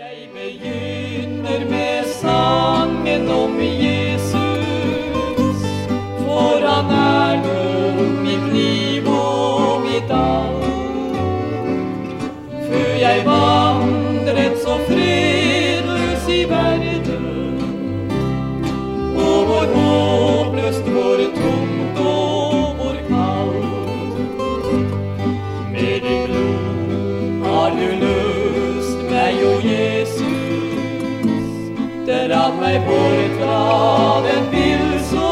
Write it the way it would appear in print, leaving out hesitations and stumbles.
Jeg begynner med sangen om Jesus, for han nå mitt liv og mitt alt. Før jeg vandret så fredløs i verden, og hvor håpløst, hvor tungt og hvor kaldt. Med ditt blod har du løst meg, o Jesus, derav meg bort fra den villså